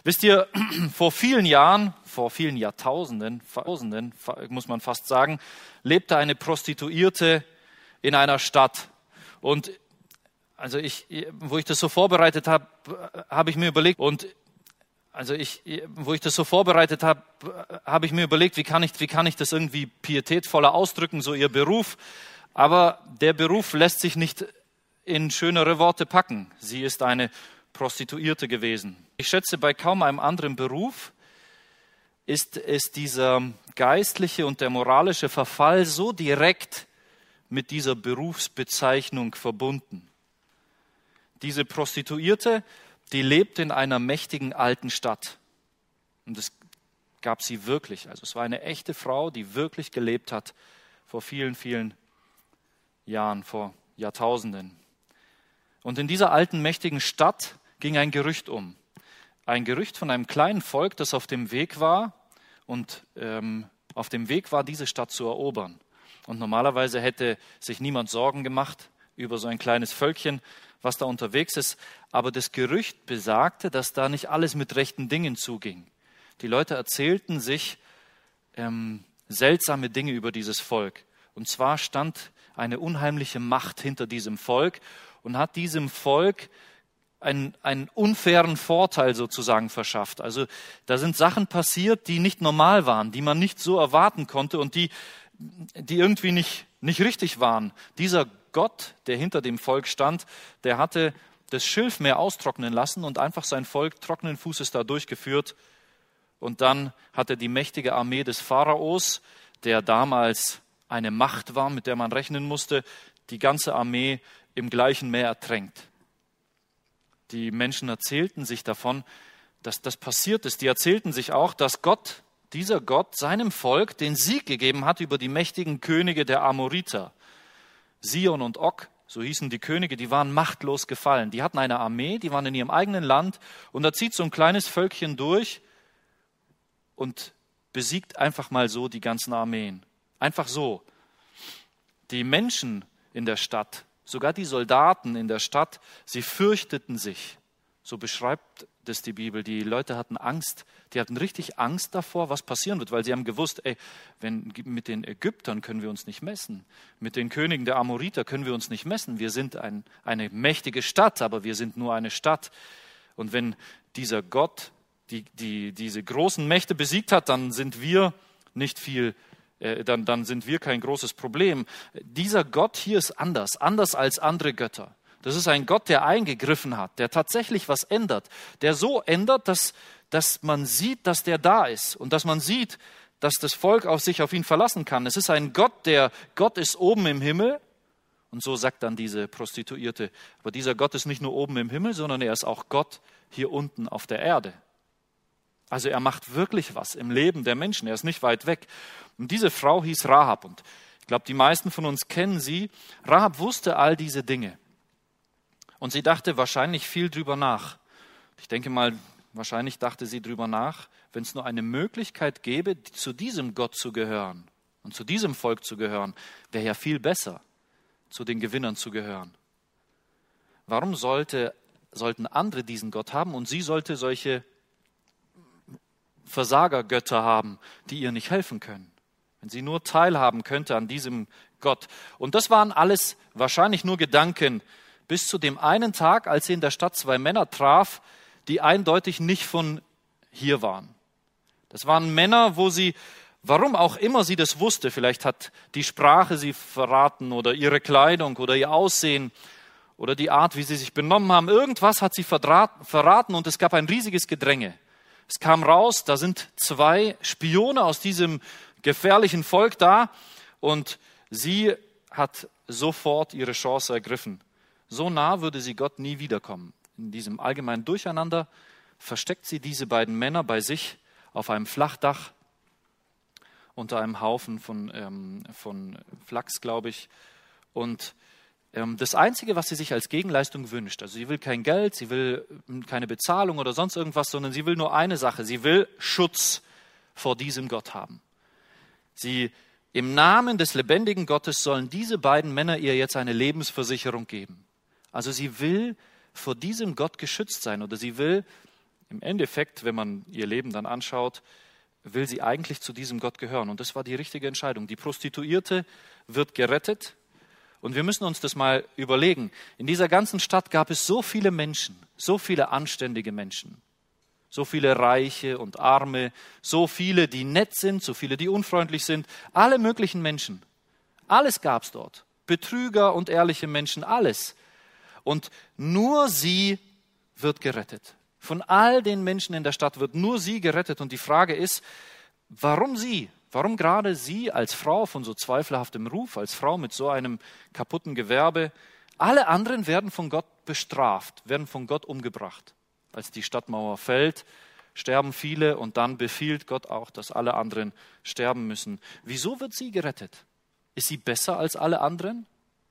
Wisst ihr, vor vielen Jahren, vor vielen Jahrtausenden, muss man fast sagen, lebte eine Prostituierte in einer Stadt. Und also wo ich das so vorbereitet habe, habe ich mir überlegt, wie kann ich das irgendwie pietätvoller ausdrücken, so ihr Beruf. Aber der Beruf lässt sich nicht in schönere Worte packen. Sie ist eine Prostituierte gewesen. Ich schätze, bei kaum einem anderen Beruf ist dieser geistliche und der moralische Verfall so direkt mit dieser Berufsbezeichnung verbunden. Diese Prostituierte, die lebt in einer mächtigen alten Stadt. Und es gab sie wirklich. Also es war eine echte Frau, die wirklich gelebt hat vor vielen, vielen Jahren, vor Jahrtausenden. Und in dieser alten, mächtigen Stadt ging ein Gerücht um. Ein Gerücht von einem kleinen Volk, das auf dem Weg war diese Stadt zu erobern. Und normalerweise hätte sich niemand Sorgen gemacht über so ein kleines Völkchen, was da unterwegs ist. Aber das Gerücht besagte, dass da nicht alles mit rechten Dingen zuging. Die Leute erzählten sich seltsame Dinge über dieses Volk. Und zwar stand eine unheimliche Macht hinter diesem Volk und hat diesem Volk einen unfairen Vorteil sozusagen verschafft. Also da sind Sachen passiert, die nicht normal waren, die man nicht so erwarten konnte und die irgendwie nicht richtig waren. Dieser Gott, der hinter dem Volk stand, der hatte das Schilfmeer austrocknen lassen und einfach sein Volk trockenen Fußes da durchgeführt. Und dann hat er die mächtige Armee des Pharaos, der damals eine Macht war, mit der man rechnen musste, die ganze Armee im gleichen Meer ertränkt. Die Menschen erzählten sich davon, dass das passiert ist. Die erzählten sich auch, dass dieser Gott, seinem Volk den Sieg gegeben hat über die mächtigen Könige der Amoriter. Sion und Og, so hießen die Könige, die waren machtlos gefallen. Die hatten eine Armee, die waren in ihrem eigenen Land und da zieht so ein kleines Völkchen durch und besiegt einfach mal so die ganzen Armeen. Einfach so. Die Menschen in der Stadt, sogar die Soldaten in der Stadt, sie fürchteten sich. So beschreibt das die Bibel. Die Leute hatten Angst. Die hatten richtig Angst davor, was passieren wird, weil sie haben gewusst, mit den Ägyptern können wir uns nicht messen. Mit den Königen der Amoriter können wir uns nicht messen. Wir sind eine mächtige Stadt, aber wir sind nur eine Stadt. Und wenn dieser Gott diese großen Mächte besiegt hat, dann sind wir nicht viel dann sind wir kein großes Problem. Dieser Gott hier ist anders als andere Götter. Das ist ein Gott, der eingegriffen hat, der tatsächlich was ändert, der so ändert, dass man sieht, dass der da ist und dass man sieht, dass das Volk sich auf ihn verlassen kann. Es ist ein Gott, Gott ist oben im Himmel und so sagt dann diese Prostituierte. Aber dieser Gott ist nicht nur oben im Himmel, sondern er ist auch Gott hier unten auf der Erde. Also er macht wirklich was im Leben der Menschen. Er ist nicht weit weg. Und diese Frau hieß Rahab. Und ich glaube, die meisten von uns kennen sie. Rahab wusste all diese Dinge. Und sie dachte wahrscheinlich viel drüber nach. Ich denke mal, wahrscheinlich dachte sie drüber nach, wenn es nur eine Möglichkeit gäbe, zu diesem Gott zu gehören und zu diesem Volk zu gehören, wäre ja viel besser, zu den Gewinnern zu gehören. Warum sollten andere diesen Gott haben und sie sollte solche Versagergötter haben, die ihr nicht helfen können? Wenn sie nur teilhaben könnte an diesem Gott. Und das waren alles wahrscheinlich nur Gedanken, bis zu dem einen Tag, als sie in der Stadt zwei Männer traf, die eindeutig nicht von hier waren. Das waren Männer, wo sie, warum auch immer sie das wusste, vielleicht hat die Sprache sie verraten oder ihre Kleidung oder ihr Aussehen oder die Art, wie sie sich benommen haben, irgendwas hat sie verraten und es gab ein riesiges Gedränge. Es kam raus, da sind zwei Spione aus diesem gefährlichen Volk da und sie hat sofort ihre Chance ergriffen. So nah würde sie Gott nie wiederkommen. In diesem allgemeinen Durcheinander versteckt sie diese beiden Männer bei sich auf einem Flachdach unter einem Haufen von Flachs, glaube ich. Und das Einzige, was sie sich als Gegenleistung wünscht, also sie will kein Geld, sie will keine Bezahlung oder sonst irgendwas, sondern sie will nur eine Sache, sie will Schutz vor diesem Gott haben. Im Namen des lebendigen Gottes sollen diese beiden Männer ihr jetzt eine Lebensversicherung geben. Also sie will vor diesem Gott geschützt sein oder sie will im Endeffekt, wenn man ihr Leben dann anschaut, will sie eigentlich zu diesem Gott gehören. Und das war die richtige Entscheidung. Die Prostituierte wird gerettet. Und wir müssen uns das mal überlegen. In dieser ganzen Stadt gab es so viele Menschen, so viele anständige Menschen, so viele Reiche und Arme, so viele, die nett sind, so viele, die unfreundlich sind, alle möglichen Menschen. Alles gab es dort. Betrüger und ehrliche Menschen, alles. Und nur sie wird gerettet. Von all den Menschen in der Stadt wird nur sie gerettet. Und die Frage ist, warum sie? Warum gerade sie als Frau von so zweifelhaftem Ruf, als Frau mit so einem kaputten Gewerbe? Alle anderen werden von Gott bestraft, werden von Gott umgebracht. Als die Stadtmauer fällt, sterben viele und dann befiehlt Gott auch, dass alle anderen sterben müssen. Wieso wird sie gerettet? Ist sie besser als alle anderen?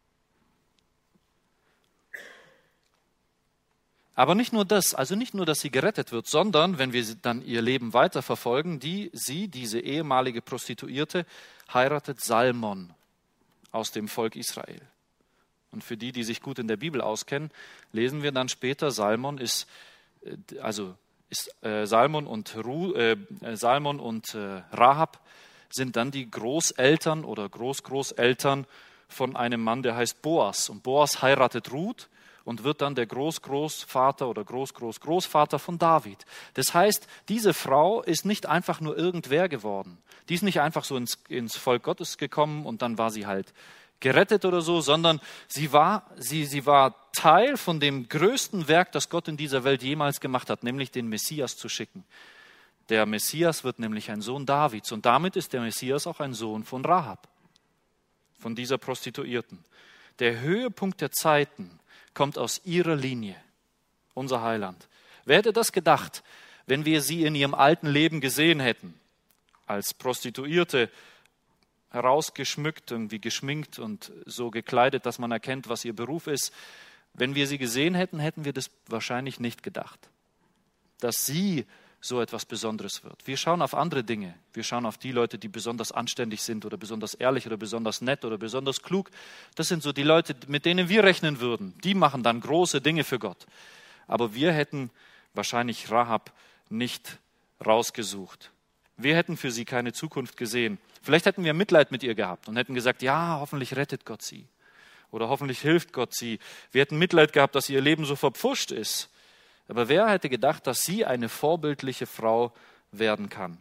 Aber nicht nur das, also nicht nur, dass sie gerettet wird, sondern, wenn wir dann ihr Leben weiterverfolgen, diese ehemalige Prostituierte, heiratet Salmon aus dem Volk Israel. Und für die sich gut in der Bibel auskennen, lesen wir dann später, Salmon und Rahab sind dann die Großeltern oder Großgroßeltern von einem Mann, der heißt Boas. Und Boas heiratet Ruth und wird dann der Großgroßvater oder Großgroßgroßvater von David. Das heißt, diese Frau ist nicht einfach nur irgendwer geworden. Die ist nicht einfach so ins Volk Gottes gekommen und dann war sie halt gerettet oder so, sondern sie war Teil von dem größten Werk, das Gott in dieser Welt jemals gemacht hat, nämlich den Messias zu schicken. Der Messias wird nämlich ein Sohn Davids und damit ist der Messias auch ein Sohn von Rahab, von dieser Prostituierten. Der Höhepunkt der Zeiten kommt aus ihrer Linie, unser Heiland. Wer hätte das gedacht, wenn wir sie in ihrem alten Leben gesehen hätten, als Prostituierte, herausgeschmückt, irgendwie geschminkt und so gekleidet, dass man erkennt, was ihr Beruf ist. Wenn wir sie gesehen hätten, hätten wir das wahrscheinlich nicht gedacht, dass sie so etwas Besonderes wird. Wir schauen auf andere Dinge. Wir schauen auf die Leute, die besonders anständig sind oder besonders ehrlich oder besonders nett oder besonders klug. Das sind so die Leute, mit denen wir rechnen würden. Die machen dann große Dinge für Gott. Aber wir hätten wahrscheinlich Rahab nicht rausgesucht. Wir hätten für sie keine Zukunft gesehen. Vielleicht hätten wir Mitleid mit ihr gehabt und hätten gesagt, ja, hoffentlich rettet Gott sie. Oder hoffentlich hilft Gott sie. Wir hätten Mitleid gehabt, dass ihr Leben so verpfuscht ist. Aber wer hätte gedacht, dass sie eine vorbildliche Frau werden kann?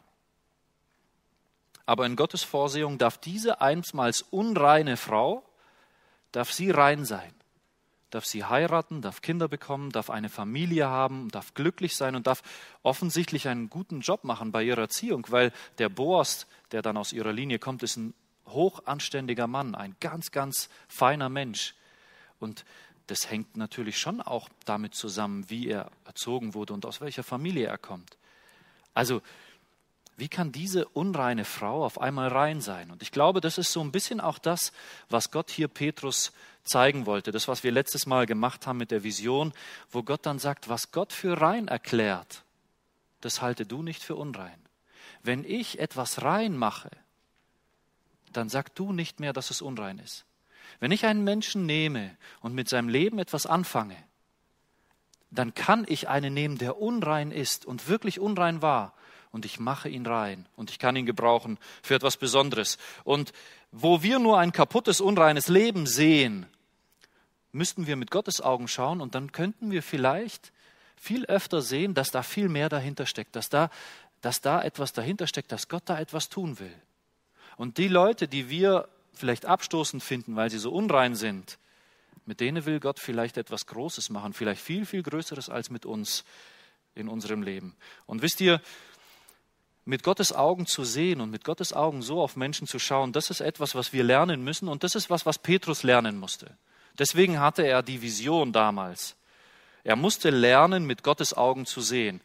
Aber in Gottes Vorsehung darf diese einstmals unreine Frau, darf sie rein sein. Darf sie heiraten, darf Kinder bekommen, darf eine Familie haben, darf glücklich sein und darf offensichtlich einen guten Job machen bei ihrer Erziehung, weil der Boas, der dann aus ihrer Linie kommt, ist ein hochanständiger Mann, ein ganz, ganz feiner Mensch. Und das hängt natürlich schon auch damit zusammen, wie er erzogen wurde und aus welcher Familie er kommt. Also, wie kann diese unreine Frau auf einmal rein sein? Und ich glaube, das ist so ein bisschen auch das, was Gott hier Petrus zeigen wollte. Das, was wir letztes Mal gemacht haben mit der Vision, wo Gott dann sagt, was Gott für rein erklärt, das halte du nicht für unrein. Wenn ich etwas rein mache, dann sag du nicht mehr, dass es unrein ist. Wenn ich einen Menschen nehme und mit seinem Leben etwas anfange, dann kann ich einen nehmen, der unrein ist und wirklich unrein war, und ich mache ihn rein und ich kann ihn gebrauchen für etwas Besonderes. Und wo wir nur ein kaputtes, unreines Leben sehen, müssten wir mit Gottes Augen schauen und dann könnten wir vielleicht viel öfter sehen, dass da viel mehr dahinter steckt, dass da etwas dahinter steckt, dass Gott da etwas tun will. Und die Leute, die wir vielleicht abstoßend finden, weil sie so unrein sind, mit denen will Gott vielleicht etwas Großes machen, vielleicht viel, viel Größeres als mit uns in unserem Leben. Und wisst ihr, mit Gottes Augen zu sehen und mit Gottes Augen so auf Menschen zu schauen, das ist etwas, was wir lernen müssen und das ist was Petrus lernen musste. Deswegen hatte er die Vision damals. Er musste lernen, mit Gottes Augen zu sehen.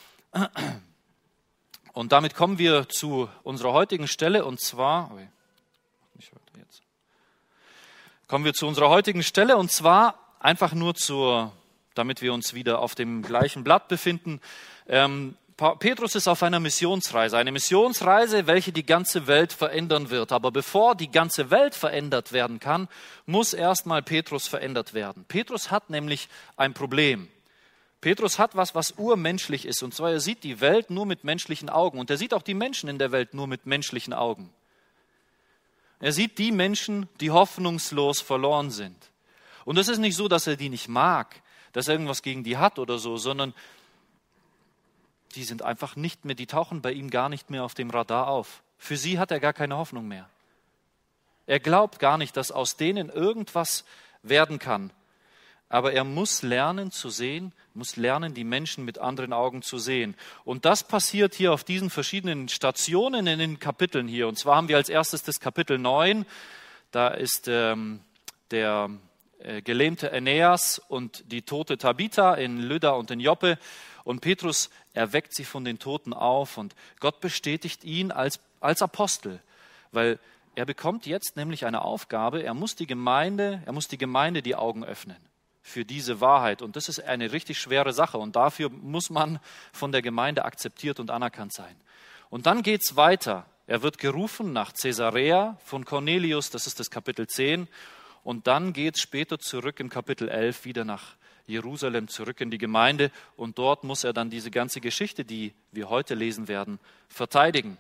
Und damit kommen wir zu unserer heutigen Stelle und zwar, einfach nur damit wir uns wieder auf dem gleichen Blatt befinden. Petrus ist auf einer Missionsreise, welche die ganze Welt verändern wird. Aber bevor die ganze Welt verändert werden kann, muss erstmal Petrus verändert werden. Petrus hat nämlich ein Problem. Petrus hat was urmenschlich ist. Und zwar, er sieht die Welt nur mit menschlichen Augen. Und er sieht auch die Menschen in der Welt nur mit menschlichen Augen. Er sieht die Menschen, die hoffnungslos verloren sind. Und es ist nicht so, dass er die nicht mag, dass er irgendwas gegen die hat oder so, sondern die sind einfach nicht mehr, die tauchen bei ihm gar nicht mehr auf dem Radar auf. Für sie hat er gar keine Hoffnung mehr. Er glaubt gar nicht, dass aus denen irgendwas werden kann. Aber er muss lernen zu sehen, muss lernen, die Menschen mit anderen Augen zu sehen. Und das passiert hier auf diesen verschiedenen Stationen in den Kapiteln hier. Und zwar haben wir als erstes das Kapitel 9. Da ist der gelähmte Aeneas und die tote Tabitha in Lydda und in Joppe. Und Petrus erweckt sie von den Toten auf und Gott bestätigt ihn als Apostel, weil er bekommt jetzt nämlich eine Aufgabe, er muss die Gemeinde die Augen öffnen für diese Wahrheit. Und das ist eine richtig schwere Sache und dafür muss man von der Gemeinde akzeptiert und anerkannt sein. Und dann geht's weiter. Er wird gerufen nach Caesarea von Cornelius, das ist das Kapitel 10. Und dann geht's später zurück im Kapitel 11 wieder nach Jerusalem, zurück in die Gemeinde. Und dort muss er dann diese ganze Geschichte, die wir heute lesen werden, verteidigen.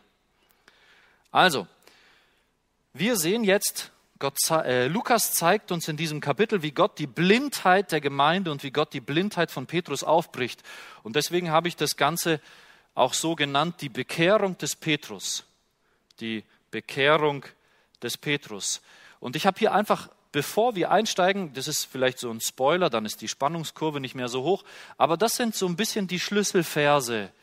Also, wir sehen jetzt, Lukas zeigt uns in diesem Kapitel, wie Gott die Blindheit der Gemeinde und wie Gott die Blindheit von Petrus aufbricht. Und deswegen habe ich das Ganze auch so genannt, die Bekehrung des Petrus. Die Bekehrung des Petrus. Und ich habe hier einfach, bevor wir einsteigen, das ist vielleicht so ein Spoiler, dann ist die Spannungskurve nicht mehr so hoch, aber das sind so ein bisschen die Schlüsselverse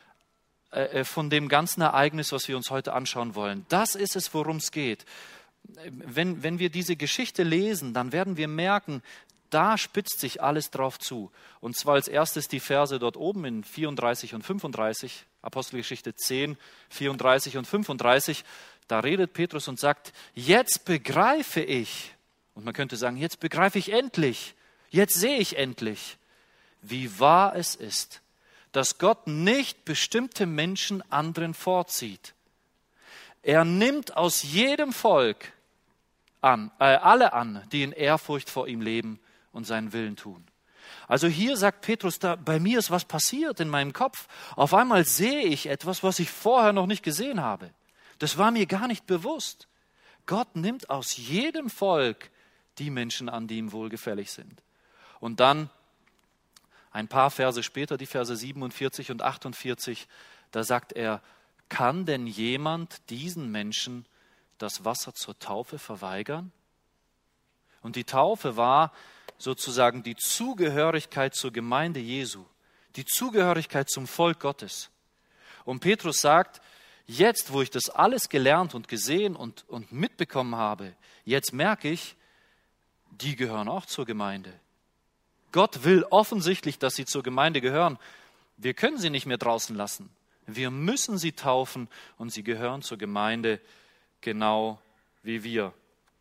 von dem ganzen Ereignis, was wir uns heute anschauen wollen. Das ist es, worum es geht. Wenn wir diese Geschichte lesen, dann werden wir merken, da spitzt sich alles drauf zu. Und zwar als erstes die Verse dort oben in 34 und 35, Apostelgeschichte 10, 34 und 35. Da redet Petrus und sagt, jetzt begreife ich, und man könnte sagen, jetzt begreife ich endlich, jetzt sehe ich endlich, wie wahr es ist, dass Gott nicht bestimmte Menschen anderen vorzieht. Er nimmt aus jedem Volk alle an, die in Ehrfurcht vor ihm leben und seinen Willen tun. Also hier sagt Petrus, bei mir ist was passiert in meinem Kopf. Auf einmal sehe ich etwas, was ich vorher noch nicht gesehen habe. Das war mir gar nicht bewusst. Gott nimmt aus jedem Volk die Menschen an, die ihm wohlgefällig sind. Und dann ein paar Verse später, die Verse 47 und 48, da sagt er, kann denn jemand diesen Menschen das Wasser zur Taufe verweigern? Und die Taufe war sozusagen die Zugehörigkeit zur Gemeinde Jesu, die Zugehörigkeit zum Volk Gottes. Und Petrus sagt, jetzt, wo ich das alles gelernt und gesehen und mitbekommen habe, jetzt merke ich, die gehören auch zur Gemeinde. Gott will offensichtlich, dass sie zur Gemeinde gehören. Wir können sie nicht mehr draußen lassen. Wir müssen sie taufen und sie gehören zur Gemeinde genau wie wir.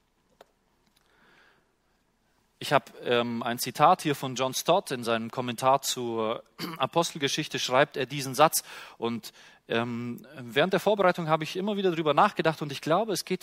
Ich habe ein Zitat hier von John Stott in seinem Kommentar zur Apostelgeschichte, schreibt er diesen Satz. Und während der Vorbereitung habe ich immer wieder darüber nachgedacht und ich glaube, er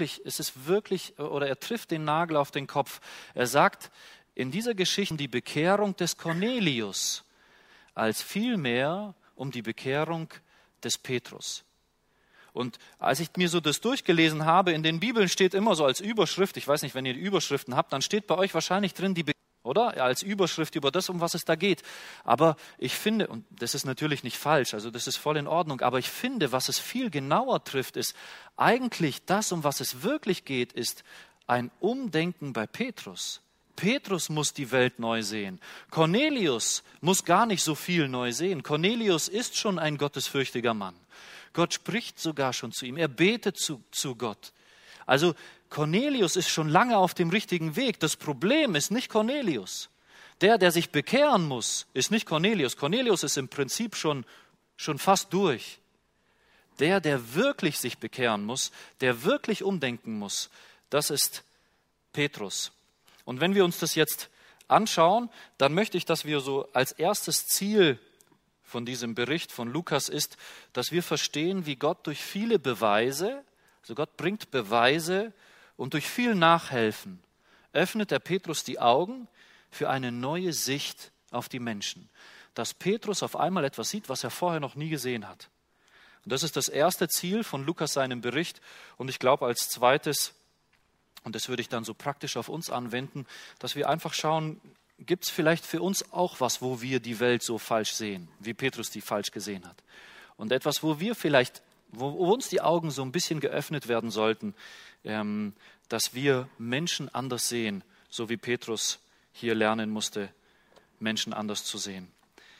trifft den Nagel auf den Kopf. Er sagt, in dieser Geschichte die Bekehrung des Cornelius als vielmehr um die Bekehrung des Petrus. Und als ich mir so das durchgelesen habe, in den Bibeln steht immer so als Überschrift, ich weiß nicht, wenn ihr die Überschriften habt, dann steht bei euch wahrscheinlich drin oder? Als Überschrift über das, um was es da geht. Aber ich finde, und das ist natürlich nicht falsch, also das ist voll in Ordnung, aber ich finde, was es viel genauer trifft, ist eigentlich das, um was es wirklich geht, ist ein Umdenken bei Petrus. Petrus muss die Welt neu sehen. Cornelius muss gar nicht so viel neu sehen. Cornelius ist schon ein gottesfürchtiger Mann. Gott spricht sogar schon zu ihm. Er betet zu Gott. Also Cornelius ist schon lange auf dem richtigen Weg. Das Problem ist nicht Cornelius. Der sich bekehren muss, ist nicht Cornelius. Cornelius ist im Prinzip schon fast durch. Der wirklich sich bekehren muss, der wirklich umdenken muss, das ist Petrus. Und wenn wir uns das jetzt anschauen, dann möchte ich, dass wir so als erstes Ziel von diesem Bericht von Lukas ist, dass wir verstehen, wie Gott durch viele Beweise, also Gott bringt Beweise und durch viel Nachhelfen öffnet der Petrus die Augen für eine neue Sicht auf die Menschen, dass Petrus auf einmal etwas sieht, was er vorher noch nie gesehen hat. Und das ist das erste Ziel von Lukas seinem Bericht. Und ich glaube als zweites, und das würde ich dann so praktisch auf uns anwenden, dass wir einfach schauen, gibt es vielleicht für uns auch was, wo wir die Welt so falsch sehen, wie Petrus die falsch gesehen hat. Und etwas, wo wir vielleicht, wo uns die Augen so ein bisschen geöffnet werden sollten, dass wir Menschen anders sehen, so wie Petrus hier lernen musste, Menschen anders zu sehen.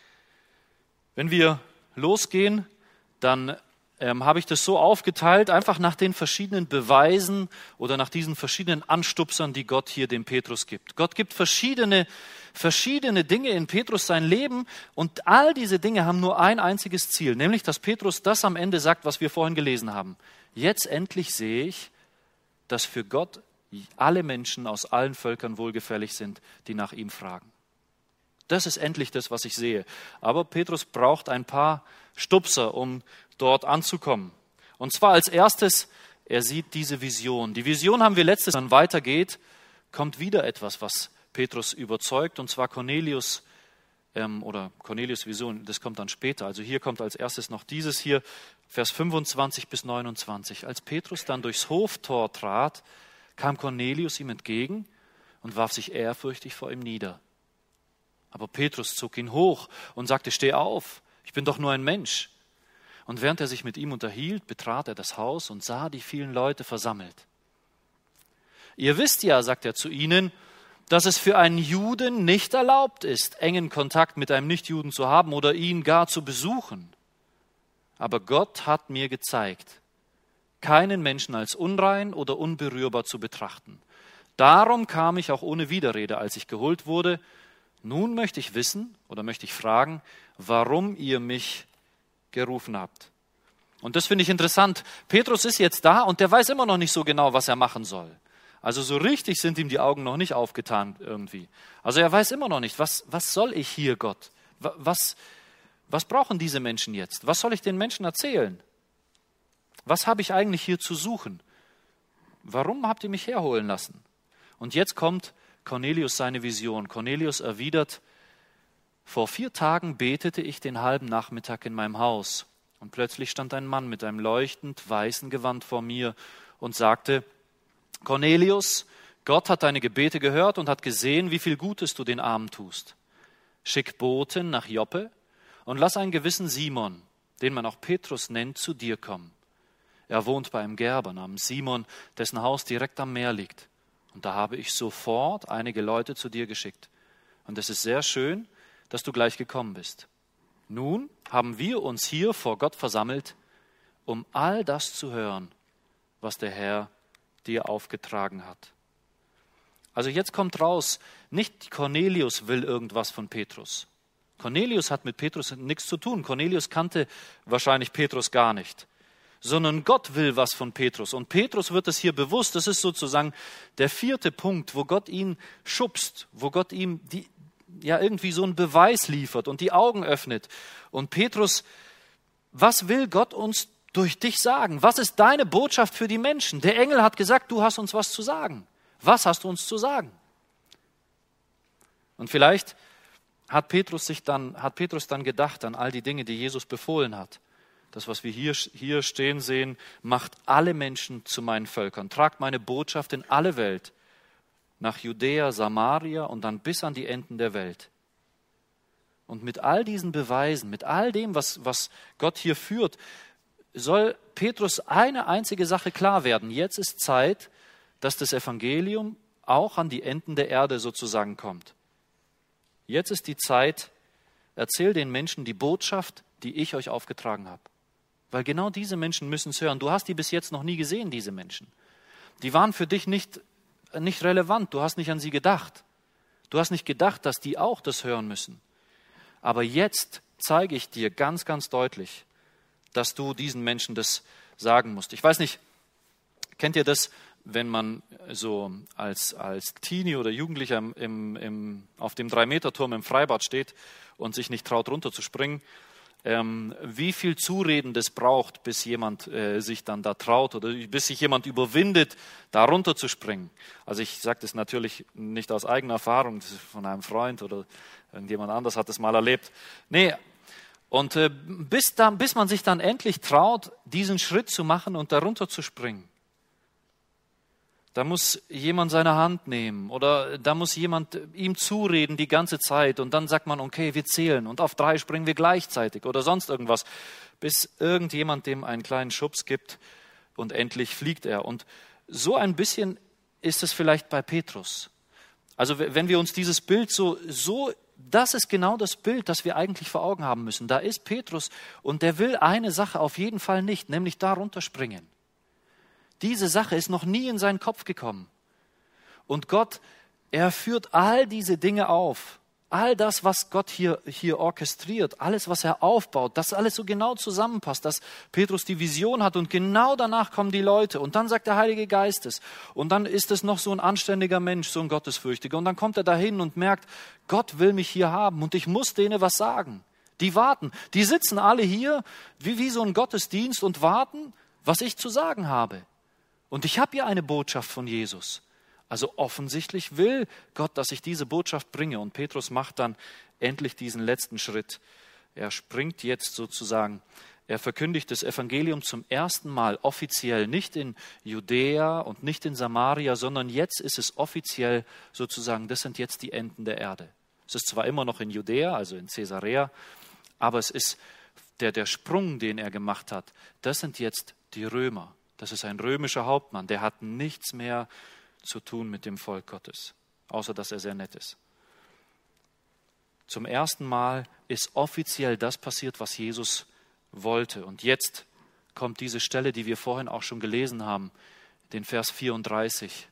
Wenn wir losgehen, dann habe ich das so aufgeteilt, einfach nach den verschiedenen Beweisen oder nach diesen verschiedenen Anstupsern, die Gott hier dem Petrus gibt. Gott gibt verschiedene Dinge in Petrus sein Leben und all diese Dinge haben nur ein einziges Ziel, nämlich, dass Petrus das am Ende sagt, was wir vorhin gelesen haben. Jetzt endlich sehe ich, dass für Gott alle Menschen aus allen Völkern wohlgefällig sind, die nach ihm fragen. Das ist endlich das, was ich sehe. Aber Petrus braucht ein paar Stupser, um dort anzukommen. Und zwar als erstes, er sieht diese Vision. Die Vision haben wir letztes Mal, dann weitergeht, kommt wieder etwas, was Petrus überzeugt, und zwar Cornelius Vision, das kommt dann später. Also hier kommt als erstes noch dieses hier, Vers 25 bis 29. Als Petrus dann durchs Hoftor trat, kam Cornelius ihm entgegen und warf sich ehrfürchtig vor ihm nieder. Aber Petrus zog ihn hoch und sagte, steh auf, ich bin doch nur ein Mensch. Und während er sich mit ihm unterhielt, betrat er das Haus und sah die vielen Leute versammelt. Ihr wisst ja, sagt er zu ihnen, dass es für einen Juden nicht erlaubt ist, engen Kontakt mit einem Nichtjuden zu haben oder ihn gar zu besuchen. Aber Gott hat mir gezeigt, keinen Menschen als unrein oder unberührbar zu betrachten. Darum kam ich auch ohne Widerrede, als ich geholt wurde. Nun möchte ich wissen oder möchte ich fragen, warum ihr mich gerufen habt. Und das finde ich interessant. Petrus ist jetzt da und der weiß immer noch nicht so genau, was er machen soll. Also so richtig sind ihm die Augen noch nicht aufgetan irgendwie. Also er weiß immer noch nicht, was soll ich hier, Gott? Was brauchen diese Menschen jetzt? Was soll ich den Menschen erzählen? Was habe ich eigentlich hier zu suchen? Warum habt ihr mich herholen lassen? Und jetzt kommt Cornelius seine Vision. Cornelius erwidert, vor 4 Tagen betete ich den halben Nachmittag in meinem Haus. Und plötzlich stand ein Mann mit einem leuchtend weißen Gewand vor mir und sagte, Cornelius, Gott hat deine Gebete gehört und hat gesehen, wie viel Gutes du den Armen tust. Schick Boten nach Joppe und lass einen gewissen Simon, den man auch Petrus nennt, zu dir kommen. Er wohnt bei einem Gerber namens Simon, dessen Haus direkt am Meer liegt. Und da habe ich sofort einige Leute zu dir geschickt. Und es ist sehr schön, dass du gleich gekommen bist. Nun haben wir uns hier vor Gott versammelt, um all das zu hören, was der Herr dir aufgetragen hat. Also jetzt kommt raus, nicht Cornelius will irgendwas von Petrus. Cornelius hat mit Petrus nichts zu tun. Cornelius kannte wahrscheinlich Petrus gar nicht. Sondern Gott will was von Petrus. Und Petrus wird es hier bewusst, das ist sozusagen der 4. Punkt, wo Gott ihn schubst, wo Gott ihm irgendwie so einen Beweis liefert und die Augen öffnet. Und Petrus, was will Gott uns durch dich sagen? Was ist deine Botschaft für die Menschen? Der Engel hat gesagt, du hast uns was zu sagen. Was hast du uns zu sagen? Und vielleicht hat Petrus dann gedacht an all die Dinge, die Jesus befohlen hat. Das, was wir hier stehen sehen, macht alle Menschen zu meinen Völkern. Tragt meine Botschaft in alle Welt, nach Judäa, Samaria und dann bis an die Enden der Welt. Und mit all diesen Beweisen, mit all dem, was Gott hier führt, soll Petrus eine einzige Sache klar werden. Jetzt ist Zeit, dass das Evangelium auch an die Enden der Erde sozusagen kommt. Jetzt ist die Zeit, erzähl den Menschen die Botschaft, die ich euch aufgetragen habe. Weil genau diese Menschen müssen es hören. Du hast die bis jetzt noch nie gesehen, diese Menschen. Die waren für dich nicht relevant. Du hast nicht an sie gedacht. Du hast nicht gedacht, dass die auch das hören müssen. Aber jetzt zeige ich dir ganz, ganz deutlich, dass du diesen Menschen das sagen musst. Ich weiß nicht, kennt ihr das, wenn man so als Teenie oder Jugendlicher auf dem 3-Meter-Turm im Freibad steht und sich nicht traut, runterzuspringen? wie viel Zureden das braucht, bis jemand sich dann da traut oder bis sich jemand überwindet, da runter zu springen. Also ich sage das natürlich nicht aus eigener Erfahrung, das ist von einem Freund oder irgendjemand anders hat das mal erlebt. Nee, und bis man sich dann endlich traut, diesen Schritt zu machen und da runter zu springen. Da muss jemand seine Hand nehmen oder da muss jemand ihm zureden die ganze Zeit und dann sagt man, okay, wir zählen und auf 3 springen wir gleichzeitig oder sonst irgendwas, bis irgendjemand dem einen kleinen Schubs gibt und endlich fliegt er. Und so ein bisschen ist es vielleicht bei Petrus. Also wenn wir uns dieses Bild das ist genau das Bild, das wir eigentlich vor Augen haben müssen. Da ist Petrus und der will eine Sache auf jeden Fall nicht, nämlich da runterspringen. Diese Sache ist noch nie in seinen Kopf gekommen. Und Gott, er führt all diese Dinge auf. All das, was Gott hier orchestriert, alles, was er aufbaut, dass alles so genau zusammenpasst, dass Petrus die Vision hat und genau danach kommen die Leute. Und dann sagt der Heilige Geist es. Und dann ist es noch so ein anständiger Mensch, so ein Gottesfürchtiger. Und dann kommt er dahin und merkt, Gott will mich hier haben und ich muss denen was sagen. Die warten. Die sitzen alle hier wie so ein Gottesdienst und warten, was ich zu sagen habe. Und ich habe ja eine Botschaft von Jesus. Also offensichtlich will Gott, dass ich diese Botschaft bringe. Und Petrus macht dann endlich diesen letzten Schritt. Er springt jetzt sozusagen, er verkündigt das Evangelium zum ersten Mal offiziell, nicht in Judäa und nicht in Samaria, sondern jetzt ist es offiziell sozusagen, das sind jetzt die Enden der Erde. Es ist zwar immer noch in Judäa, also in Caesarea, aber es ist der Sprung, den er gemacht hat, das sind jetzt die Römer. Das ist ein römischer Hauptmann, der hat nichts mehr zu tun mit dem Volk Gottes, außer dass er sehr nett ist. Zum ersten Mal ist offiziell das passiert, was Jesus wollte. Und jetzt kommt diese Stelle, die wir vorhin auch schon gelesen haben, den Vers 34.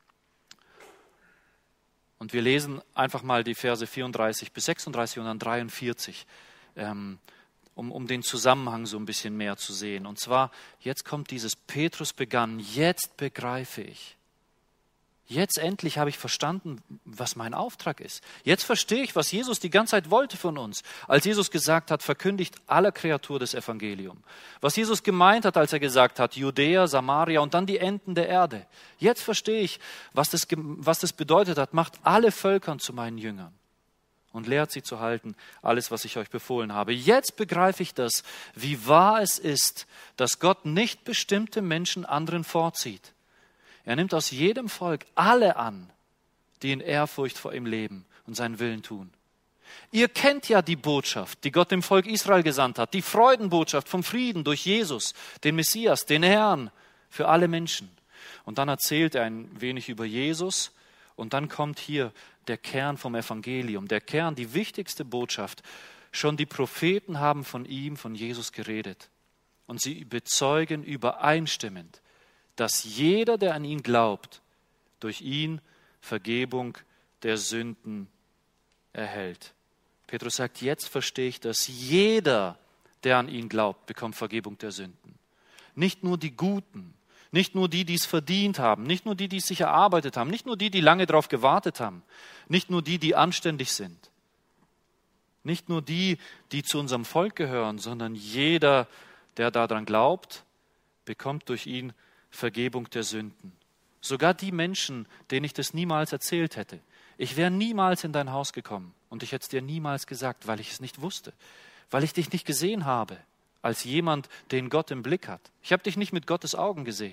Und wir lesen einfach mal die Verse 34 bis 36 und dann 43, um den Zusammenhang so ein bisschen mehr zu sehen. Und zwar, jetzt kommt dieses Petrus begann, jetzt begreife ich. Jetzt endlich habe ich verstanden, was mein Auftrag ist. Jetzt verstehe ich, was Jesus die ganze Zeit wollte von uns. Als Jesus gesagt hat, verkündigt aller Kreatur das Evangelium. Was Jesus gemeint hat, als er gesagt hat, Judäa, Samaria und dann die Enden der Erde. Jetzt verstehe ich, was das bedeutet hat. Macht alle Völkern zu meinen Jüngern und lehrt sie zu halten, alles, was ich euch befohlen habe. Jetzt begreife ich das, wie wahr es ist, dass Gott nicht bestimmte Menschen anderen vorzieht. Er nimmt aus jedem Volk alle an, die in Ehrfurcht vor ihm leben und seinen Willen tun. Ihr kennt ja die Botschaft, die Gott dem Volk Israel gesandt hat, die Freudenbotschaft vom Frieden durch Jesus, den Messias, den Herrn für alle Menschen. Und dann erzählt er ein wenig über Jesus und dann kommt hier der Kern vom Evangelium, der Kern, die wichtigste Botschaft. Schon die Propheten haben von ihm, von Jesus geredet. Und sie bezeugen übereinstimmend, dass jeder, der an ihn glaubt, durch ihn Vergebung der Sünden erhält. Petrus sagt, jetzt verstehe ich, dass jeder, der an ihn glaubt, bekommt Vergebung der Sünden. Nicht nur die Guten, nicht nur die, die es verdient haben, nicht nur die, die es sich erarbeitet haben, nicht nur die, die lange darauf gewartet haben, nicht nur die, die anständig sind, nicht nur die, die zu unserem Volk gehören, sondern jeder, der daran glaubt, bekommt durch ihn Vergebung der Sünden. Sogar die Menschen, denen ich das niemals erzählt hätte. Ich wäre niemals in dein Haus gekommen und ich hätte es dir niemals gesagt, weil ich es nicht wusste, weil ich dich nicht gesehen habe als jemand, den Gott im Blick hat. Ich habe dich nicht mit Gottes Augen gesehen.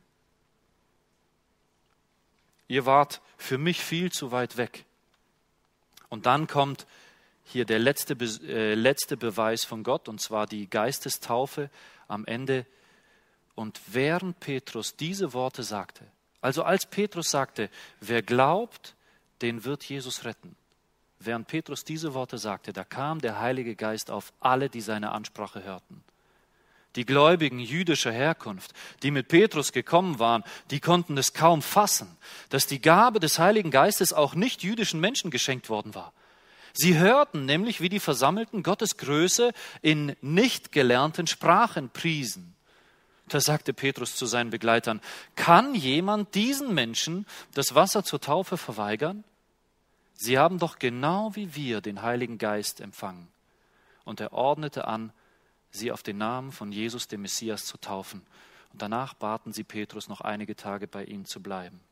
Ihr wart für mich viel zu weit weg. Und dann kommt hier der letzte Beweis von Gott, und zwar die Geistestaufe am Ende. Und während Petrus diese Worte sagte, also als Petrus sagte, wer glaubt, den wird Jesus retten. Während Petrus diese Worte sagte, da kam der Heilige Geist auf alle, die seine Ansprache hörten. Die Gläubigen jüdischer Herkunft, die mit Petrus gekommen waren, die konnten es kaum fassen, dass die Gabe des Heiligen Geistes auch nicht jüdischen Menschen geschenkt worden war. Sie hörten nämlich, wie die Versammelten Gottes Größe in nicht gelernten Sprachen priesen. Da sagte Petrus zu seinen Begleitern, kann jemand diesen Menschen das Wasser zur Taufe verweigern? Sie haben doch genau wie wir den Heiligen Geist empfangen. Und er ordnete an, sie auf den Namen von Jesus, dem Messias, zu taufen. Und danach baten sie Petrus, noch einige Tage bei ihnen zu bleiben.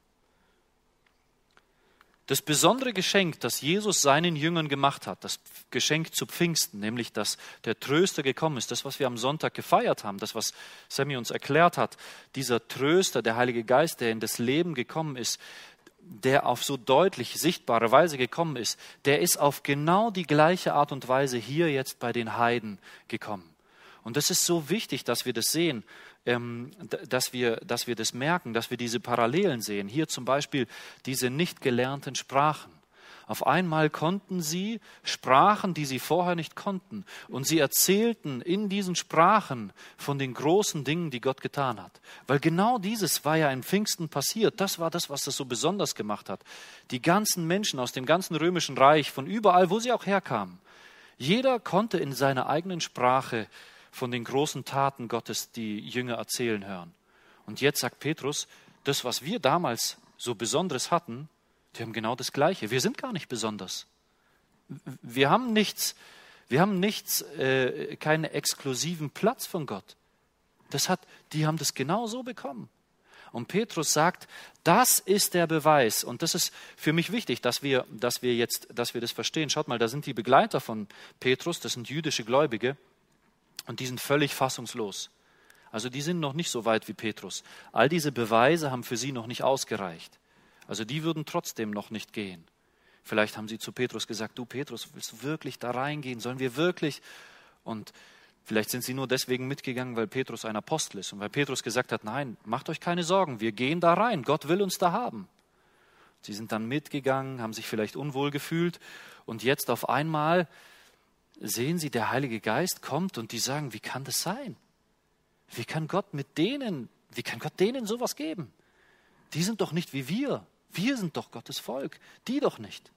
Das besondere Geschenk, das Jesus seinen Jüngern gemacht hat, das Geschenk zu Pfingsten, nämlich dass der Tröster gekommen ist, das, was wir am Sonntag gefeiert haben, das, was Sammy uns erklärt hat, dieser Tröster, der Heilige Geist, der in das Leben gekommen ist, der auf so deutlich sichtbare Weise gekommen ist, der ist auf genau die gleiche Art und Weise hier jetzt bei den Heiden gekommen. Und das ist so wichtig, dass wir das sehen, dass wir das merken, dass wir diese Parallelen sehen. Hier zum Beispiel diese nicht gelernten Sprachen. Auf einmal konnten sie Sprachen, die sie vorher nicht konnten. Und sie erzählten in diesen Sprachen von den großen Dingen, die Gott getan hat. Weil genau dieses war ja in Pfingsten passiert. Das war das, was das so besonders gemacht hat. Die ganzen Menschen aus dem ganzen römischen Reich, von überall, wo sie auch herkamen. Jeder konnte in seiner eigenen Sprache von den großen Taten Gottes die Jünger erzählen hören. Und jetzt sagt Petrus, das, was wir damals so Besonderes hatten, die haben genau das Gleiche. Wir sind gar nicht besonders. Wir haben keinen exklusiven Platz von Gott. Die haben das genau so bekommen. Und Petrus sagt, das ist der Beweis. Und das ist für mich wichtig, dass wir das verstehen. Schaut mal, da sind die Begleiter von Petrus, das sind jüdische Gläubige. Und die sind völlig fassungslos. Also die sind noch nicht so weit wie Petrus. All diese Beweise haben für sie noch nicht ausgereicht. Also die würden trotzdem noch nicht gehen. Vielleicht haben sie zu Petrus gesagt, du Petrus, willst du wirklich da reingehen? Sollen wir wirklich? Und vielleicht sind sie nur deswegen mitgegangen, weil Petrus ein Apostel ist. Und weil Petrus gesagt hat, nein, macht euch keine Sorgen, wir gehen da rein. Gott will uns da haben. Sie sind dann mitgegangen, haben sich vielleicht unwohl gefühlt. Und jetzt auf einmal sehen sie, der Heilige Geist kommt und die sagen, wie kann das sein? Wie kann Gott denen sowas geben? Die sind doch nicht wie wir. Wir sind doch Gottes Volk. Die doch nicht.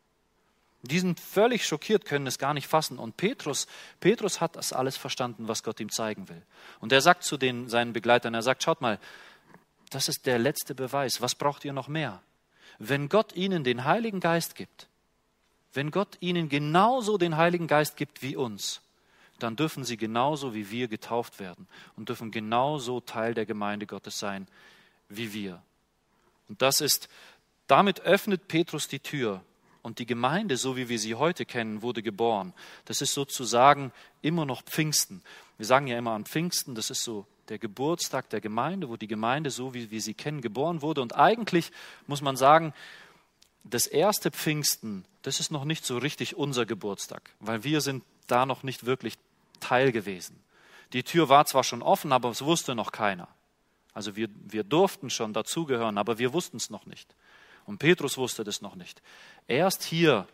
Die sind völlig schockiert, können es gar nicht fassen. Und Petrus hat das alles verstanden, was Gott ihm zeigen will. Und er sagt zu seinen Begleitern, er sagt, schaut mal, das ist der letzte Beweis. Was braucht ihr noch mehr? Wenn Gott ihnen den Heiligen Geist gibt, wenn Gott ihnen genauso den Heiligen Geist gibt wie uns, dann dürfen sie genauso wie wir getauft werden und dürfen genauso Teil der Gemeinde Gottes sein wie wir. Und damit öffnet Petrus die Tür. Und die Gemeinde, so wie wir sie heute kennen, wurde geboren. Das ist sozusagen immer noch Pfingsten. Wir sagen ja immer an Pfingsten, das ist so der Geburtstag der Gemeinde, wo die Gemeinde, so wie wir sie kennen, geboren wurde. Und eigentlich muss man sagen, das erste Pfingsten, das ist noch nicht so richtig unser Geburtstag, weil wir sind da noch nicht wirklich Teil gewesen. Die Tür war zwar schon offen, aber es wusste noch keiner. Also wir durften schon dazugehören, aber wir wussten es noch nicht. Und Petrus wusste das noch nicht. Erst hier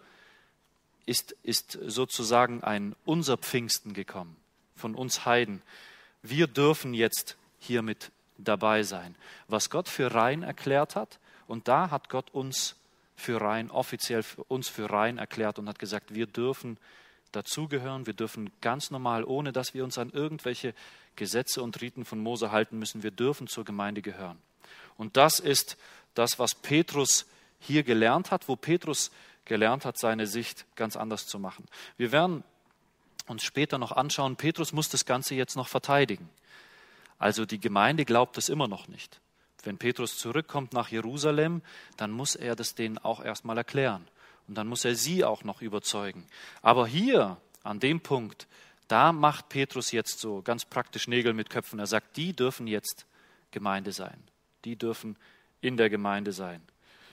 ist sozusagen unser Pfingsten gekommen, von uns Heiden. Wir dürfen jetzt hier mit dabei sein. Was Gott für rein erklärt hat, und da hat Gott uns offiziell für uns für rein erklärt und hat gesagt, wir dürfen dazugehören, wir dürfen ganz normal, ohne dass wir uns an irgendwelche Gesetze und Riten von Mose halten müssen, wir dürfen zur Gemeinde gehören. Und das ist das, was Petrus hier gelernt hat, wo Petrus gelernt hat, seine Sicht ganz anders zu machen. Wir werden uns später noch anschauen, Petrus muss das Ganze jetzt noch verteidigen. Also die Gemeinde glaubt es immer noch nicht. Wenn Petrus zurückkommt nach Jerusalem, dann muss er das denen auch erstmal erklären. Und dann muss er sie auch noch überzeugen. Aber hier, an dem Punkt, da macht Petrus jetzt so ganz praktisch Nägel mit Köpfen. Er sagt, die dürfen jetzt Gemeinde sein. Die dürfen in der Gemeinde sein.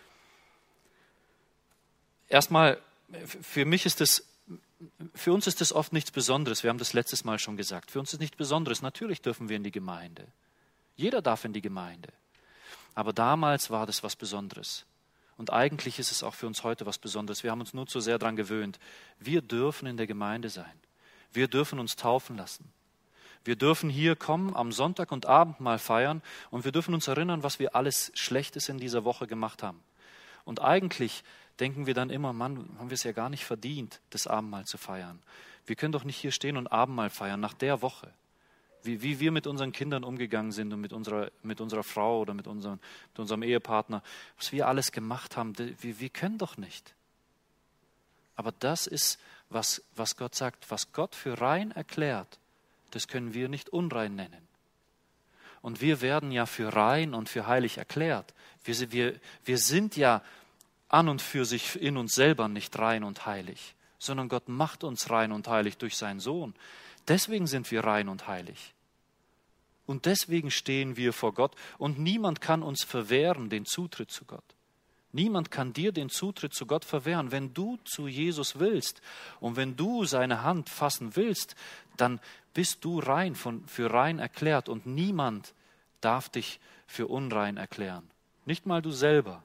Erstmal, für uns ist das oft nichts Besonderes. Wir haben das letztes Mal schon gesagt. Für uns ist nichts Besonderes. Natürlich dürfen wir in die Gemeinde. Jeder darf in die Gemeinde. Aber damals war das was Besonderes. Und eigentlich ist es auch für uns heute was Besonderes. Wir haben uns nur zu sehr daran gewöhnt. Wir dürfen in der Gemeinde sein. Wir dürfen uns taufen lassen. Wir dürfen hier kommen am Sonntag und Abendmahl feiern und wir dürfen uns erinnern, was wir alles Schlechtes in dieser Woche gemacht haben. Und eigentlich denken wir dann immer, Mann, haben wir es ja gar nicht verdient, das Abendmahl zu feiern. Wir können doch nicht hier stehen und Abendmahl feiern nach der Woche. Wie wir mit unseren Kindern umgegangen sind und mit unserer Frau oder mit unserem Ehepartner, was wir alles gemacht haben, wir können doch nicht. Aber das ist, was Gott sagt, was Gott für rein erklärt, das können wir nicht unrein nennen. Und wir werden ja für rein und für heilig erklärt. Wir sind ja an und für sich in uns selber nicht rein und heilig, sondern Gott macht uns rein und heilig durch seinen Sohn. Deswegen sind wir rein und heilig. Und deswegen stehen wir vor Gott und niemand kann uns verwehren den Zutritt zu Gott. Niemand kann dir den Zutritt zu Gott verwehren. Wenn du zu Jesus willst und wenn du seine Hand fassen willst, dann bist du rein, für rein erklärt und niemand darf dich für unrein erklären. Nicht mal du selber.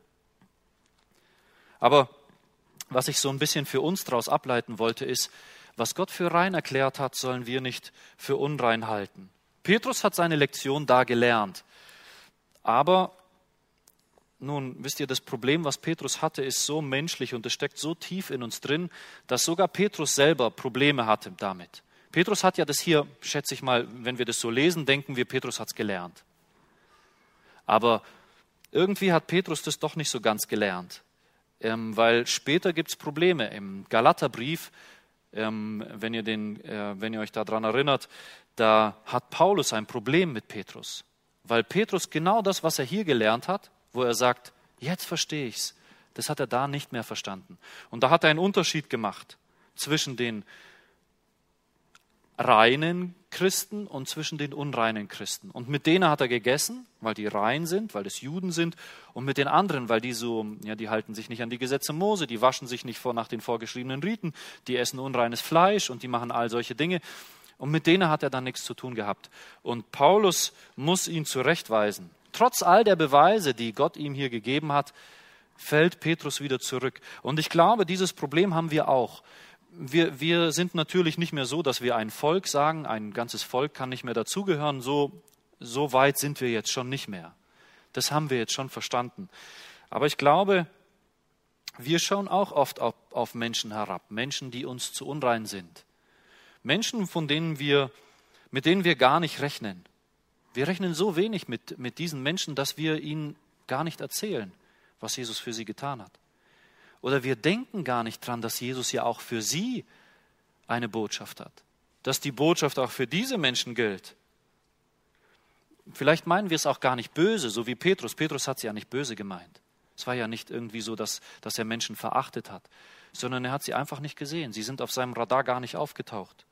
Aber was ich so ein bisschen für uns daraus ableiten wollte, ist, was Gott für rein erklärt hat, sollen wir nicht für unrein halten. Petrus hat seine Lektion da gelernt. Aber nun, wisst ihr, das Problem, was Petrus hatte, ist so menschlich und es steckt so tief in uns drin, dass sogar Petrus selber Probleme hatte damit. Petrus hat ja das hier, schätze ich mal, wenn wir das so lesen, denken wir, Petrus hat es gelernt. Aber irgendwie hat Petrus das doch nicht so ganz gelernt, weil später gibt es Probleme. Im Galaterbrief, wenn ihr euch daran erinnert, da hat Paulus ein Problem mit Petrus, weil Petrus genau das, was er hier gelernt hat, wo er sagt, jetzt verstehe ich's, das hat er da nicht mehr verstanden. Und da hat er einen Unterschied gemacht zwischen den reinen Christen und zwischen den unreinen Christen. Und mit denen hat er gegessen, weil die rein sind, weil das Juden sind, und mit den anderen, weil die halten sich nicht an die Gesetze Mose, die waschen sich nicht nach den vorgeschriebenen Riten, die essen unreines Fleisch und die machen all solche Dinge. Und mit denen hat er dann nichts zu tun gehabt. Und Paulus muss ihn zurechtweisen. Trotz all der Beweise, die Gott ihm hier gegeben hat, fällt Petrus wieder zurück. Und ich glaube, dieses Problem haben wir auch. Wir sind natürlich nicht mehr so, dass wir ein Volk sagen, ein ganzes Volk kann nicht mehr dazugehören. So weit sind wir jetzt schon nicht mehr. Das haben wir jetzt schon verstanden. Aber ich glaube, wir schauen auch oft auf Menschen herab. Menschen, die uns zu unrein sind. Menschen, mit denen wir gar nicht rechnen. Wir rechnen so wenig mit diesen Menschen, dass wir ihnen gar nicht erzählen, was Jesus für sie getan hat. Oder wir denken gar nicht dran, dass Jesus ja auch für sie eine Botschaft hat. Dass die Botschaft auch für diese Menschen gilt. Vielleicht meinen wir es auch gar nicht böse, so wie Petrus. Petrus hat es ja nicht böse gemeint. Es war ja nicht irgendwie so, dass er Menschen verachtet hat, sondern er hat sie einfach nicht gesehen. Sie sind auf seinem Radar gar nicht aufgetaucht.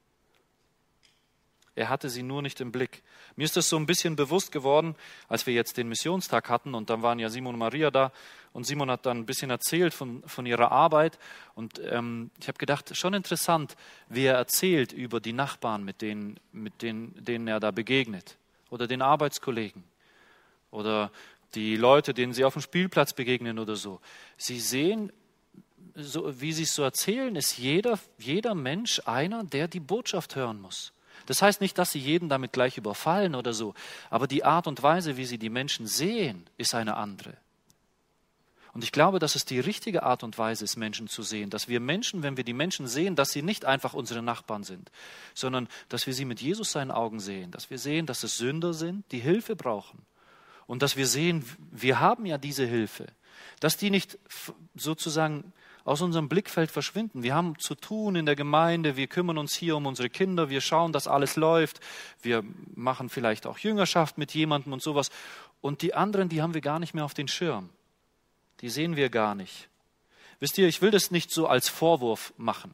Er hatte sie nur nicht im Blick. Mir ist das so ein bisschen bewusst geworden, als wir jetzt den Missionstag hatten und dann waren ja Simon und Maria da und Simon hat dann ein bisschen erzählt von ihrer Arbeit und ich habe gedacht, schon interessant, wie er erzählt über die Nachbarn, mit denen er da begegnet oder den Arbeitskollegen oder die Leute, denen sie auf dem Spielplatz begegnen oder so. Sie sehen, so, wie sie es so erzählen, ist jeder Mensch einer, der die Botschaft hören muss. Das heißt nicht, dass sie jeden damit gleich überfallen oder so, aber die Art und Weise, wie sie die Menschen sehen, ist eine andere. Und ich glaube, dass es die richtige Art und Weise ist, Menschen zu sehen, dass wir Menschen, wenn wir die Menschen sehen, dass sie nicht einfach unsere Nachbarn sind, sondern dass wir sie mit Jesus seinen Augen sehen, dass wir sehen, dass es Sünder sind, die Hilfe brauchen und dass wir sehen, wir haben ja diese Hilfe, dass die nicht sozusagen aus unserem Blickfeld verschwinden. Wir haben zu tun in der Gemeinde, wir kümmern uns hier um unsere Kinder, wir schauen, dass alles läuft, wir machen vielleicht auch Jüngerschaft mit jemandem und sowas. Und die anderen, die haben wir gar nicht mehr auf den Schirm. Die sehen wir gar nicht. Wisst ihr, ich will das nicht so als Vorwurf machen,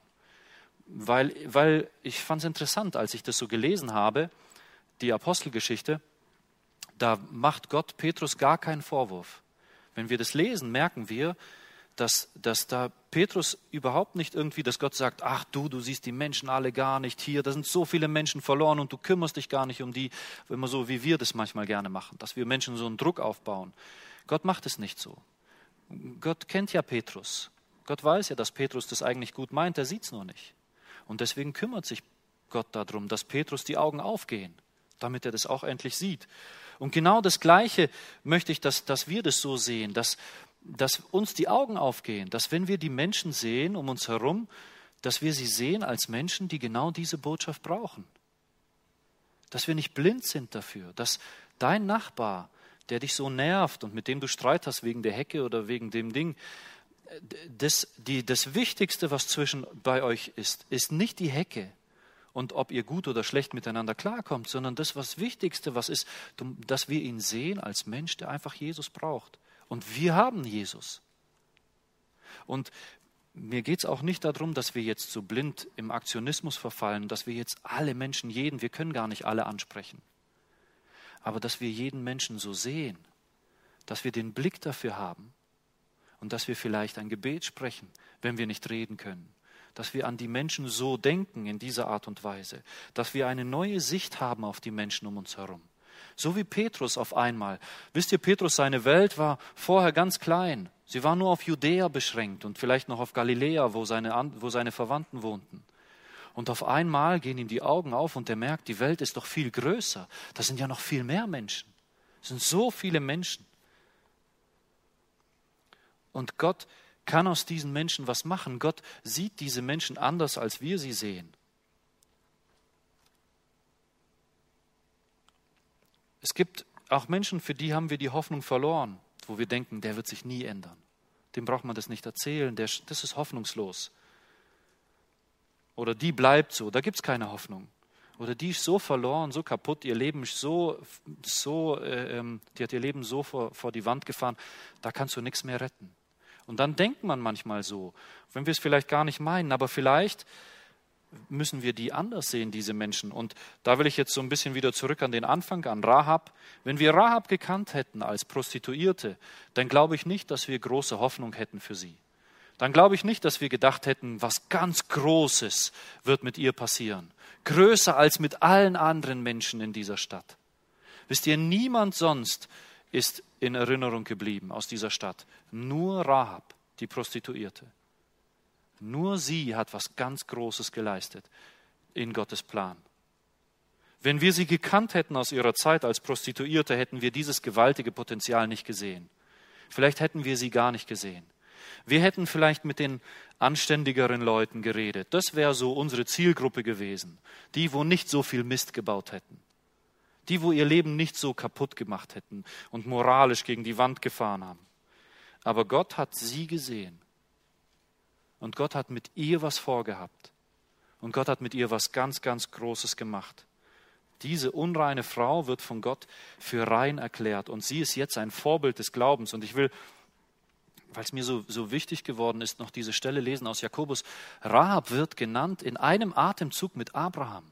weil ich fand es interessant, als ich das so gelesen habe, die Apostelgeschichte, da macht Gott Petrus gar keinen Vorwurf. Wenn wir das lesen, merken wir, dass da Petrus überhaupt nicht irgendwie, dass Gott sagt, ach du siehst die Menschen alle gar nicht hier, da sind so viele Menschen verloren und du kümmerst dich gar nicht um die, immer so wie wir das manchmal gerne machen, dass wir Menschen so einen Druck aufbauen. Gott macht es nicht so. Gott kennt ja Petrus. Gott weiß ja, dass Petrus das eigentlich gut meint, er sieht es nur nicht. Und deswegen kümmert sich Gott darum, dass Petrus die Augen aufgehen, damit er das auch endlich sieht. Und genau das Gleiche möchte ich, dass wir das so sehen, dass uns die Augen aufgehen, dass wenn wir die Menschen sehen um uns herum, dass wir sie sehen als Menschen, die genau diese Botschaft brauchen. Dass wir nicht blind sind dafür, dass dein Nachbar, der dich so nervt und mit dem du Streit hast wegen der Hecke oder wegen dem Ding, das Wichtigste, was bei euch ist nicht die Hecke und ob ihr gut oder schlecht miteinander klarkommt, sondern das Wichtigste, was ist, dass wir ihn sehen als Mensch, der einfach Jesus braucht. Und wir haben Jesus. Und mir geht es auch nicht darum, dass wir jetzt so blind im Aktionismus verfallen, dass wir jetzt alle Menschen, wir können gar nicht alle ansprechen. Aber dass wir jeden Menschen so sehen, dass wir den Blick dafür haben und dass wir vielleicht ein Gebet sprechen, wenn wir nicht reden können. Dass wir an die Menschen so denken in dieser Art und Weise, dass wir eine neue Sicht haben auf die Menschen um uns herum. So wie Petrus auf einmal. Wisst ihr, Petrus, seine Welt war vorher ganz klein. Sie war nur auf Judäa beschränkt und vielleicht noch auf Galiläa, wo seine Verwandten wohnten. Und auf einmal gehen ihm die Augen auf und er merkt, die Welt ist doch viel größer. Da sind ja noch viel mehr Menschen. Es sind so viele Menschen. Und Gott kann aus diesen Menschen was machen. Gott sieht diese Menschen anders, als wir sie sehen. Es gibt auch Menschen, für die haben wir die Hoffnung verloren, wo wir denken, der wird sich nie ändern. Dem braucht man das nicht erzählen, das ist hoffnungslos. Oder die bleibt so, da gibt es keine Hoffnung. Oder die ist so verloren, so kaputt, ihr Leben ist die hat ihr Leben so vor die Wand gefahren, da kannst du nichts mehr retten. Und dann denkt man manchmal so, wenn wir es vielleicht gar nicht meinen, aber vielleicht müssen wir die anders sehen, diese Menschen. Und da will ich jetzt so ein bisschen wieder zurück an den Anfang, an Rahab. Wenn wir Rahab gekannt hätten als Prostituierte, dann glaube ich nicht, dass wir große Hoffnung hätten für sie. Dann glaube ich nicht, dass wir gedacht hätten, was ganz Großes wird mit ihr passieren. Größer als mit allen anderen Menschen in dieser Stadt. Wisst ihr, niemand sonst ist in Erinnerung geblieben aus dieser Stadt. Nur Rahab, die Prostituierte. Nur sie hat was ganz Großes geleistet in Gottes Plan. Wenn wir sie gekannt hätten aus ihrer Zeit als Prostituierte, hätten wir dieses gewaltige Potenzial nicht gesehen. Vielleicht hätten wir sie gar nicht gesehen. Wir hätten vielleicht mit den anständigeren Leuten geredet. Das wäre so unsere Zielgruppe gewesen. Die, wo nicht so viel Mist gebaut hätten. Die, wo ihr Leben nicht so kaputt gemacht hätten und moralisch gegen die Wand gefahren haben. Aber Gott hat sie gesehen. Und Gott hat mit ihr was vorgehabt. Und Gott hat mit ihr was ganz, ganz Großes gemacht. Diese unreine Frau wird von Gott für rein erklärt. Und sie ist jetzt ein Vorbild des Glaubens. Und ich will, weil es mir so wichtig geworden ist, noch diese Stelle lesen aus Jakobus. Rahab wird genannt in einem Atemzug mit Abraham.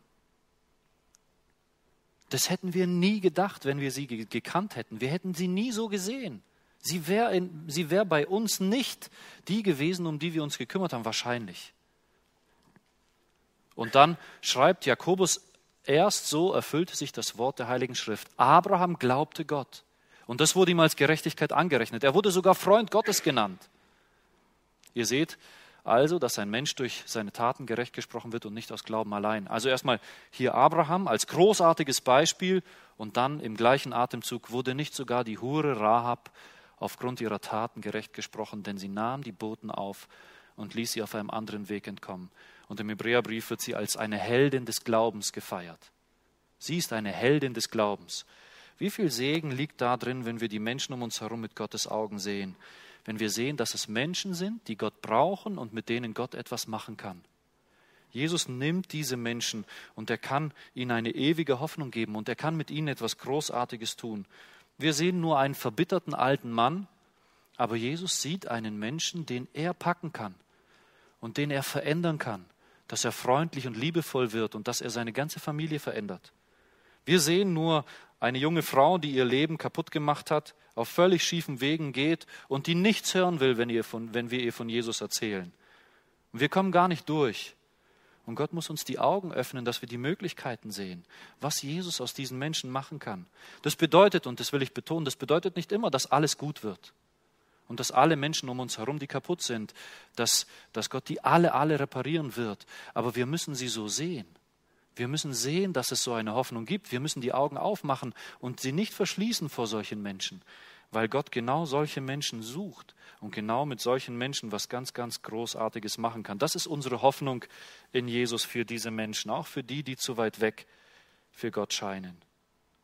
Das hätten wir nie gedacht, wenn wir sie gekannt hätten. Wir hätten sie nie so gesehen. Sie wär bei uns nicht die gewesen, um die wir uns gekümmert haben, wahrscheinlich. Und dann schreibt Jakobus, erst so erfüllte sich das Wort der Heiligen Schrift. Abraham glaubte Gott. Und das wurde ihm als Gerechtigkeit angerechnet. Er wurde sogar Freund Gottes genannt. Ihr seht also, dass ein Mensch durch seine Taten gerecht gesprochen wird und nicht aus Glauben allein. Also erstmal hier Abraham als großartiges Beispiel und dann im gleichen Atemzug wurde nicht sogar die Hure Rahab aufgrund ihrer Taten gerecht gesprochen, denn sie nahm die Boten auf und ließ sie auf einem anderen Weg entkommen. Und im Hebräerbrief wird sie als eine Heldin des Glaubens gefeiert. Sie ist eine Heldin des Glaubens. Wie viel Segen liegt da drin, wenn wir die Menschen um uns herum mit Gottes Augen sehen? Wenn wir sehen, dass es Menschen sind, die Gott brauchen und mit denen Gott etwas machen kann. Jesus nimmt diese Menschen und er kann ihnen eine ewige Hoffnung geben und er kann mit ihnen etwas Großartiges tun. Wir sehen nur einen verbitterten alten Mann, aber Jesus sieht einen Menschen, den er packen kann und den er verändern kann, dass er freundlich und liebevoll wird und dass er seine ganze Familie verändert. Wir sehen nur eine junge Frau, die ihr Leben kaputt gemacht hat, auf völlig schiefen Wegen geht und die nichts hören will, wenn wir ihr von Jesus erzählen. Und wir kommen gar nicht durch. Und Gott muss uns die Augen öffnen, dass wir die Möglichkeiten sehen, was Jesus aus diesen Menschen machen kann. Das bedeutet, und das will ich betonen, das bedeutet nicht immer, dass alles gut wird. Und dass alle Menschen um uns herum, die kaputt sind, dass Gott die alle reparieren wird. Aber wir müssen sie so sehen. Wir müssen sehen, dass es so eine Hoffnung gibt. Wir müssen die Augen aufmachen und sie nicht verschließen vor solchen Menschen, weil Gott genau solche Menschen sucht und genau mit solchen Menschen was ganz, ganz Großartiges machen kann. Das ist unsere Hoffnung in Jesus für diese Menschen, auch für die, die zu weit weg für Gott scheinen.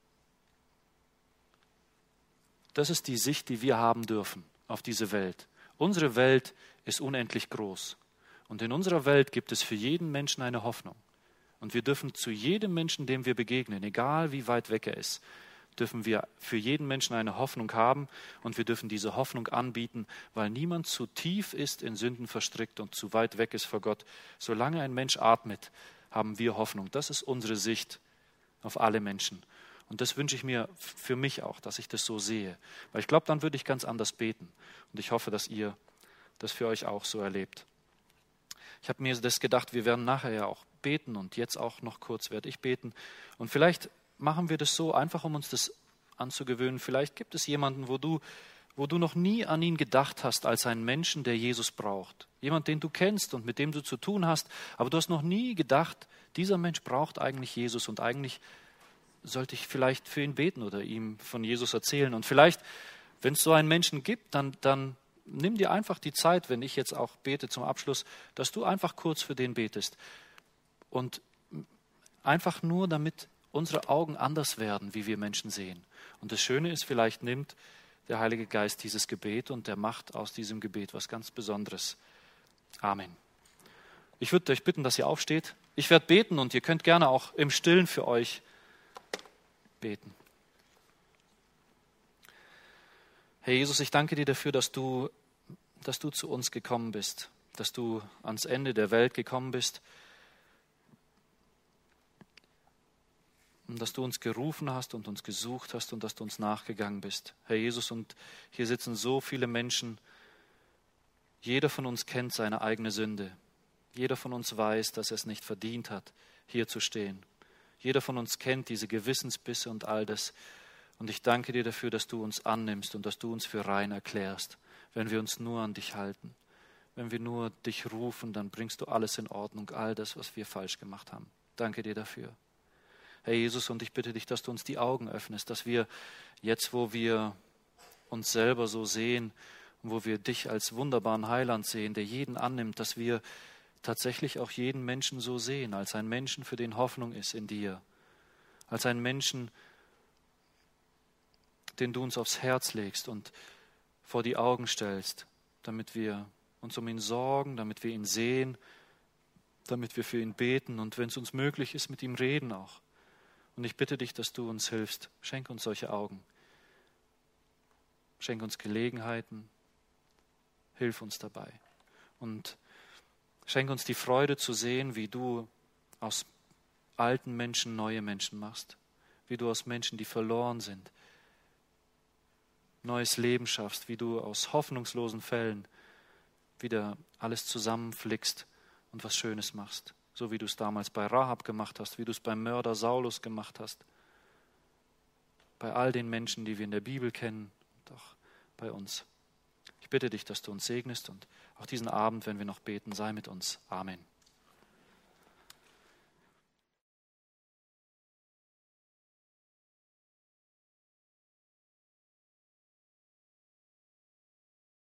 Das ist die Sicht, die wir haben dürfen auf diese Welt. Unsere Welt ist unendlich groß. Und in unserer Welt gibt es für jeden Menschen eine Hoffnung. Und wir dürfen zu jedem Menschen, dem wir begegnen, egal wie weit weg er ist, dürfen wir für jeden Menschen eine Hoffnung haben und wir dürfen diese Hoffnung anbieten, weil niemand zu tief ist in Sünden verstrickt und zu weit weg ist vor Gott. Solange ein Mensch atmet, haben wir Hoffnung. Das ist unsere Sicht auf alle Menschen. Und das wünsche ich mir für mich auch, dass ich das so sehe. Weil ich glaube, dann würde ich ganz anders beten. Und ich hoffe, dass ihr das für euch auch so erlebt. Ich habe mir das gedacht, wir werden nachher ja auch beten und jetzt auch noch kurz werde ich beten. Und vielleicht machen wir das so, einfach um uns das anzugewöhnen. Vielleicht gibt es jemanden, wo du noch nie an ihn gedacht hast als einen Menschen, der Jesus braucht. Jemand, den du kennst und mit dem du zu tun hast, aber du hast noch nie gedacht, dieser Mensch braucht eigentlich Jesus und eigentlich sollte ich vielleicht für ihn beten oder ihm von Jesus erzählen. Und vielleicht, wenn es so einen Menschen gibt, dann nimm dir einfach die Zeit, wenn ich jetzt auch bete zum Abschluss, dass du einfach kurz für den betest. Und einfach nur, damit unsere Augen anders werden, wie wir Menschen sehen. Und das Schöne ist, vielleicht nimmt der Heilige Geist dieses Gebet und der macht aus diesem Gebet was ganz Besonderes. Amen. Ich würde euch bitten, dass ihr aufsteht. Ich werde beten und ihr könnt gerne auch im Stillen für euch beten. Herr Jesus, ich danke dir dafür, dass du zu uns gekommen bist, dass du ans Ende der Welt gekommen bist und dass du uns gerufen hast und uns gesucht hast und dass du uns nachgegangen bist. Herr Jesus, und hier sitzen so viele Menschen. Jeder von uns kennt seine eigene Sünde. Jeder von uns weiß, dass er es nicht verdient hat, hier zu stehen. Jeder von uns kennt diese Gewissensbisse und all das. Und ich danke dir dafür, dass du uns annimmst und dass du uns für rein erklärst, wenn wir uns nur an dich halten. Wenn wir nur dich rufen, dann bringst du alles in Ordnung, all das, was wir falsch gemacht haben. Danke dir dafür. Herr Jesus, und ich bitte dich, dass du uns die Augen öffnest, dass wir jetzt, wo wir uns selber so sehen, wo wir dich als wunderbaren Heiland sehen, der jeden annimmt, dass wir tatsächlich auch jeden Menschen so sehen, als einen Menschen, für den Hoffnung ist in dir, als einen Menschen, den du uns aufs Herz legst und vor die Augen stellst, damit wir uns um ihn sorgen, damit wir ihn sehen, damit wir für ihn beten und wenn es uns möglich ist, mit ihm reden auch. Und ich bitte dich, dass du uns hilfst. Schenk uns solche Augen. Schenk uns Gelegenheiten. Hilf uns dabei. Und schenk uns die Freude zu sehen, wie du aus alten Menschen neue Menschen machst. Wie du aus Menschen, die verloren sind, neues Leben schaffst. Wie du aus hoffnungslosen Fällen wieder alles zusammenflickst und was Schönes machst. So wie du es damals bei Rahab gemacht hast, wie du es beim Mörder Saulus gemacht hast. Bei all den Menschen, die wir in der Bibel kennen und auch bei uns. Ich bitte dich, dass du uns segnest und auch diesen Abend, wenn wir noch beten, sei mit uns. Amen.